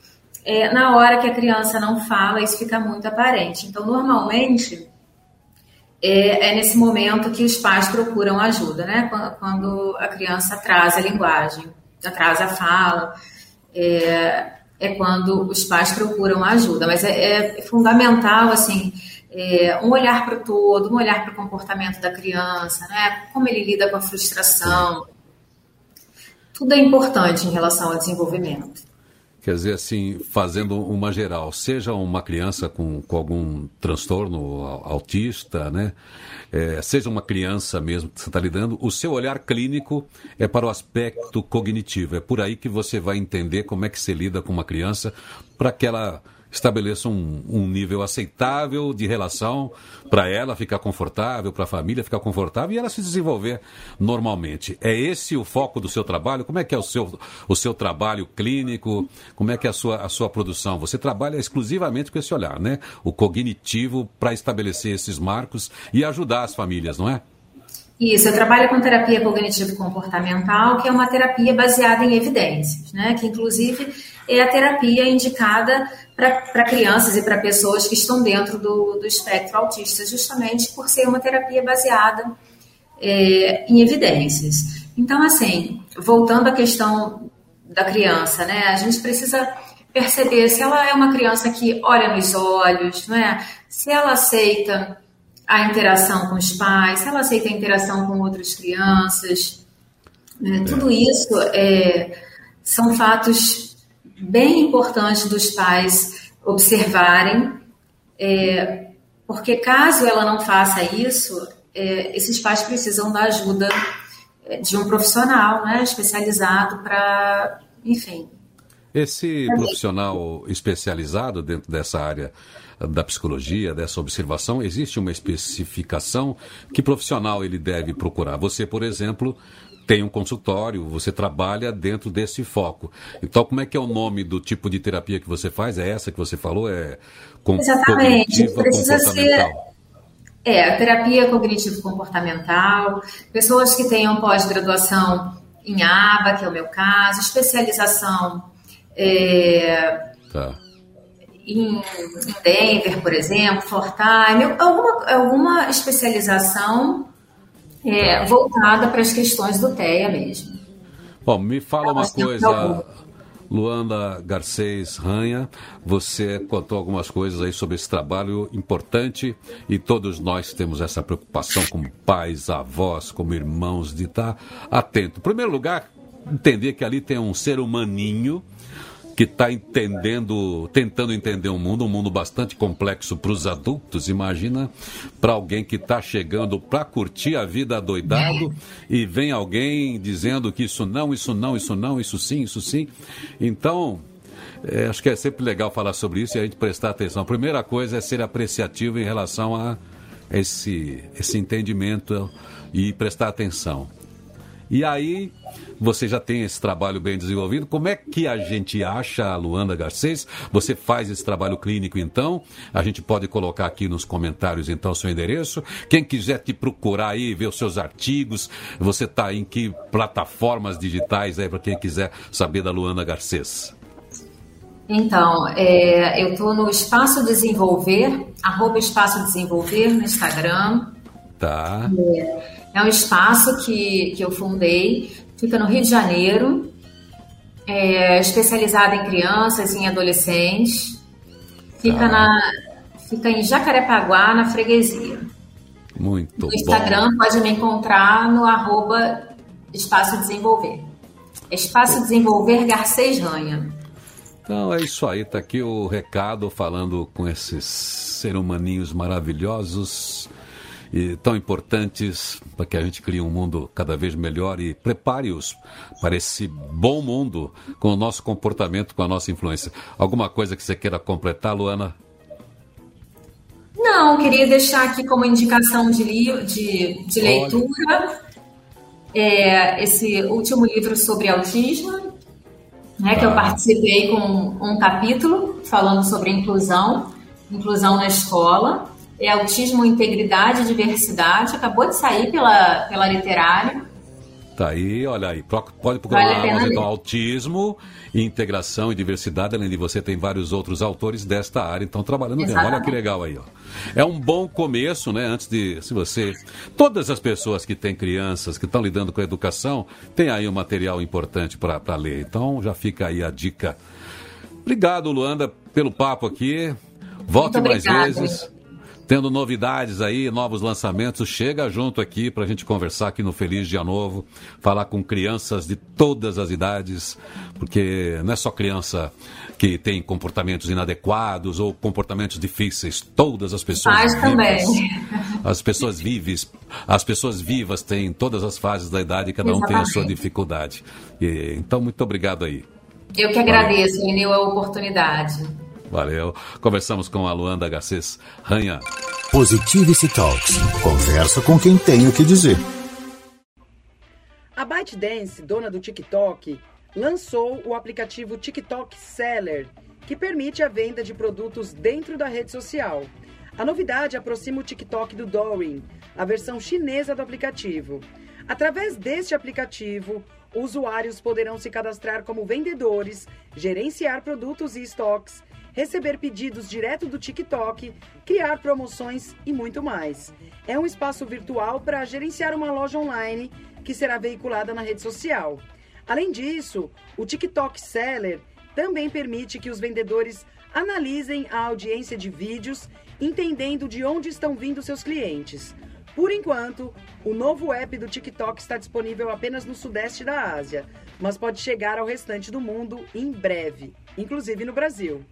é, na hora que a criança não fala, isso fica muito aparente. Então, normalmente, é, é nesse momento que os pais procuram ajuda, né? Quando, quando a criança atrasa a linguagem, atrasa a fala, é... é quando os pais procuram ajuda, mas é, é fundamental, assim, é, um olhar para o todo, um olhar para o comportamento da criança, né? Como ele lida com a frustração, tudo é importante em relação ao desenvolvimento. Quer dizer, assim, fazendo uma geral, seja uma criança com, com algum transtorno autista, né? É, seja uma criança mesmo que você está lidando, o seu olhar clínico é para o aspecto cognitivo. É por aí que você vai entender como é que se lida com uma criança para que ela estabeleça um, um nível aceitável de relação para ela ficar confortável, para a família ficar confortável e ela se desenvolver normalmente. É esse o foco do seu trabalho? Como é que é o seu, o seu trabalho clínico? Como é que é a sua, a sua produção? Você trabalha exclusivamente com esse olhar, né? O cognitivo para estabelecer esses marcos e ajudar as famílias, não é? Isso, eu trabalho com terapia cognitivo-comportamental, que é uma terapia baseada em evidências, né? Que inclusive é a terapia indicada para crianças e para pessoas que estão dentro do, do espectro autista, justamente por ser uma terapia baseada é, em evidências. Então, assim, voltando à questão da criança, né? A gente precisa perceber se ela é uma criança que olha nos olhos, né? Se ela aceita a interação com os pais, se ela aceita a interação com outras crianças, né? Tudo isso é, são fatos bem importantes dos pais observarem, é, porque caso ela não faça isso, é, esses pais precisam da ajuda de um profissional, né, especializado para, enfim. Esse profissional especializado dentro dessa área da psicologia, dessa observação, existe uma especificação? Que profissional ele deve procurar? Você, por exemplo, tem um consultório, você trabalha dentro desse foco. Então, como é que é o nome do tipo de terapia que você faz? É essa que você falou? É com, Exatamente. Precisa ser... É, a terapia cognitivo-comportamental, pessoas que tenham pós-graduação em A B A, que é o meu caso, especialização é, tá. em, em Denver, por exemplo, Fortime, alguma, alguma especialização é, voltada para as questões do T E A mesmo. Bom, me fala uma coisa, Luanda Garcês Ranha, você contou algumas coisas aí sobre esse trabalho importante e todos nós temos essa preocupação como pais, avós, como irmãos, de estar atento. Em primeiro lugar, entender que ali tem um ser humaninho que está entendendo, tentando entender o mundo, um mundo bastante complexo para os adultos. Imagina para alguém que está chegando para curtir a vida adoidado e vem alguém dizendo que isso não, isso não, isso não, isso sim, isso sim. Então, é, acho que é sempre legal falar sobre isso e a gente prestar atenção. A primeira coisa é ser apreciativo em relação a esse, esse entendimento e prestar atenção. E aí, você já tem esse trabalho bem desenvolvido. Como é que a gente acha a Luanda Garcês? Você faz esse trabalho clínico, então. A gente pode colocar aqui nos comentários, então, o seu endereço. Quem quiser te procurar aí, ver os seus artigos, você está em que plataformas digitais aí, para quem quiser saber da Luanda Garcês? Então, é, eu estou no Espaço Desenvolver, arroba Espaço Desenvolver no Instagram. Tá. É. É um espaço que, que eu fundei, fica no Rio de Janeiro, é especializado em crianças e em adolescentes, fica, ah. na, fica em Jacarepaguá, na freguesia. Muito bom. No Instagram bom. Pode me encontrar no arroba Espaço Desenvolver. Espaço Desenvolver Garcês Ranha. Então é isso aí, tá aqui o recado falando com esses seres humaninhos maravilhosos e tão importantes para que a gente crie um mundo cada vez melhor e prepare-os para esse bom mundo com o nosso comportamento, com a nossa influência. Alguma coisa que você queira completar, Luana? Não, queria deixar aqui como indicação de, li- de, de leitura é, esse último livro sobre autismo, né, que eu participei com um capítulo falando sobre inclusão, inclusão na escola. É Autismo, Integridade e Diversidade, acabou de sair pela, pela Literária. Tá aí, olha aí, pode procurar Vale a pena lá, ler. então, Autismo, Integração e Diversidade, além de você tem vários outros autores desta área, então trabalhando mesmo, olha Exatamente. que legal aí, ó. É um bom começo, né, antes de, se você, todas as pessoas que têm crianças, que estão lidando com a educação, tem aí um material importante para ler, então já fica aí a dica. Obrigado, Luanda, pelo papo aqui, volte Muito mais obrigada. vezes. Tendo novidades aí, novos lançamentos, chega junto aqui para a gente conversar aqui no Feliz Dia Novo, falar com crianças de todas as idades, porque não é só criança que tem comportamentos inadequados ou comportamentos difíceis, todas as pessoas Pais vivas, também. as pessoas vivas, as pessoas vivas têm todas as fases da idade e cada um tem a sua Exatamente. dificuldade. E, então, muito obrigado aí. Eu que agradeço, Enil, a oportunidade. Valeu. Conversamos com a Luanda Garcês Ranha. Positivity Talks. Conversa com quem tem o que dizer. A ByteDance, dona do TikTok, lançou o aplicativo TikTok Seller, que permite a venda de produtos dentro da rede social. A novidade aproxima o TikTok do Douyin, a versão chinesa do aplicativo. Através deste aplicativo, usuários poderão se cadastrar como vendedores, gerenciar produtos e estoques, receber pedidos direto do TikTok, criar promoções e muito mais. É um espaço virtual para gerenciar uma loja online que será veiculada na rede social. Além disso, o TikTok Seller também permite que os vendedores analisem a audiência de vídeos, entendendo de onde estão vindo seus clientes. Por enquanto, o novo app do TikTok está disponível apenas no sudeste da Ásia, mas pode chegar ao restante do mundo em breve, inclusive no Brasil.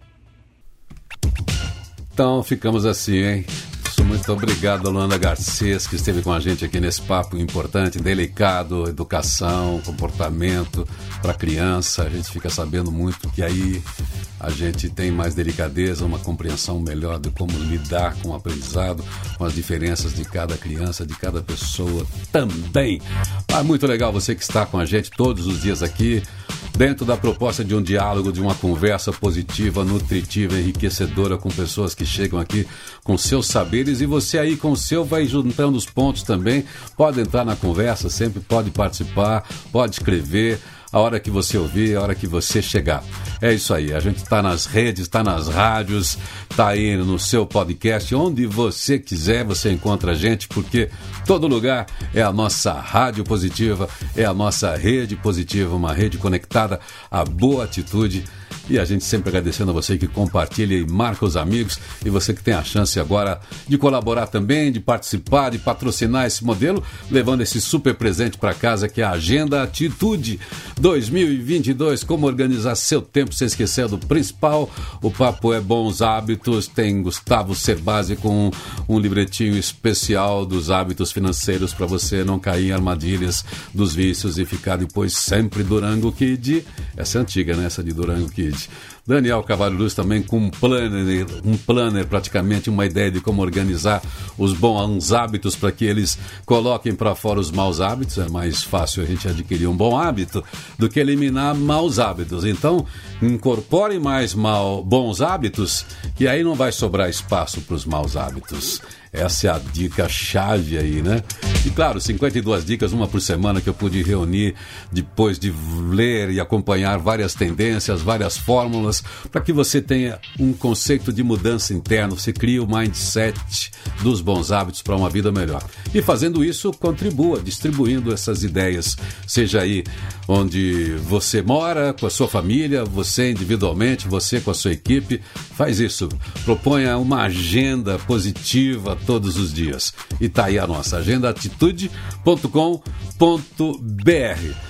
Então ficamos assim, hein? Muito obrigado, Luanda Garcês, que esteve com a gente aqui nesse papo importante, delicado, educação, comportamento para criança. A gente fica sabendo muito que aí a gente tem mais delicadeza, uma compreensão melhor de como lidar com o aprendizado, com as diferenças de cada criança, de cada pessoa também. Ah, muito legal você que está com a gente todos os dias aqui, dentro da proposta de um diálogo, de uma conversa positiva, nutritiva, enriquecedora com pessoas que chegam aqui com seus saberes, e você aí com o seu vai juntando os pontos também. Pode entrar na conversa, sempre pode participar, pode escrever, a hora que você ouvir, a hora que você chegar. É isso aí, a gente está nas redes, está nas rádios, está aí no seu podcast, onde você quiser você encontra a gente, porque todo lugar é a nossa rádio positiva, é a nossa rede positiva, uma rede conectada à boa atitude. E a gente sempre agradecendo a você que compartilha e marca os amigos, e você que tem a chance agora de colaborar também, de participar, de patrocinar esse modelo, levando esse super presente para casa, que é a Agenda Atitude dois mil e vinte e dois, como organizar seu tempo sem esquecer do principal. O papo é Bons Hábitos, tem Gustavo Cerbasi com um, um livretinho especial dos hábitos financeiros para você não cair em armadilhas dos vícios e ficar depois sempre Durango Kid. Essa é antiga, né? Essa de Durango Kid. Daniel Carvalho Luz também com um planner, um planner, praticamente uma ideia de como organizar os bons hábitos para que eles coloquem para fora os maus hábitos. É mais fácil a gente adquirir um bom hábito do que eliminar maus hábitos. Então, incorpore mais mal, bons hábitos, que aí não vai sobrar espaço para os maus hábitos. Essa é a dica-chave aí, né? E claro, cinquenta e duas dicas, uma por semana, que eu pude reunir depois de ler e acompanhar várias tendências, várias fórmulas, para que você tenha um conceito de mudança interna, você cria o mindset dos bons hábitos para uma vida melhor. E fazendo isso, contribua, distribuindo essas ideias, seja aí onde você mora, com a sua família, você individualmente, você com a sua equipe, faz isso. Proponha uma agenda positiva todos os dias. E tá aí a nossa agenda atitude ponto com ponto b r.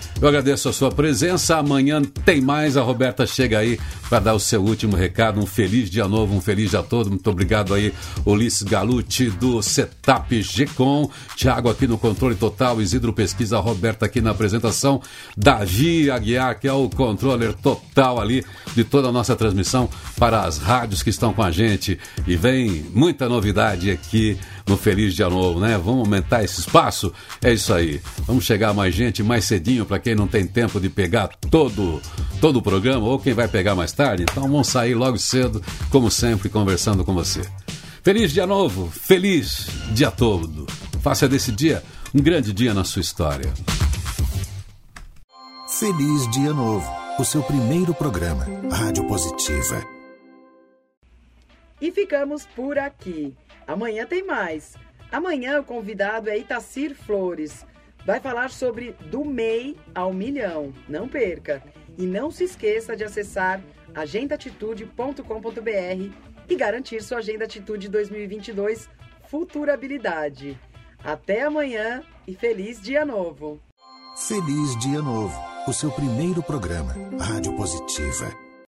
Eu agradeço a sua presença. Amanhã tem mais. A Roberta chega aí para dar o seu último recado. Um feliz dia novo, um feliz dia todo. Muito obrigado aí, Ulisses Galucci do Setup G-Com, Thiago aqui no controle total, Isidro Pesquisa, a Roberta aqui na apresentação, Davi Aguiar, que é o controller total ali de toda a nossa transmissão para as rádios que estão com a gente. E vem muita novidade aqui no Feliz Dia Novo, né? Vamos aumentar esse espaço? É isso aí. Vamos chegar mais gente mais cedinho para quem não tem tempo de pegar todo, todo o programa ou quem vai pegar mais tarde. Então vamos sair logo cedo, como sempre, conversando com você. Feliz Dia Novo, feliz dia todo. Faça desse dia um grande dia na sua história. Feliz Dia Novo, o seu primeiro programa, Rádio Positiva. E ficamos por aqui. Amanhã tem mais. Amanhã o convidado é Itacir Flores. Vai falar sobre do M E I ao milhão. Não perca. E não se esqueça de acessar agenda atitude ponto com ponto b r e garantir sua Agenda Atitude dois mil e vinte e dois Futurabilidade. Até amanhã e feliz dia novo. Feliz Dia Novo, o seu primeiro programa, Rádio Positiva.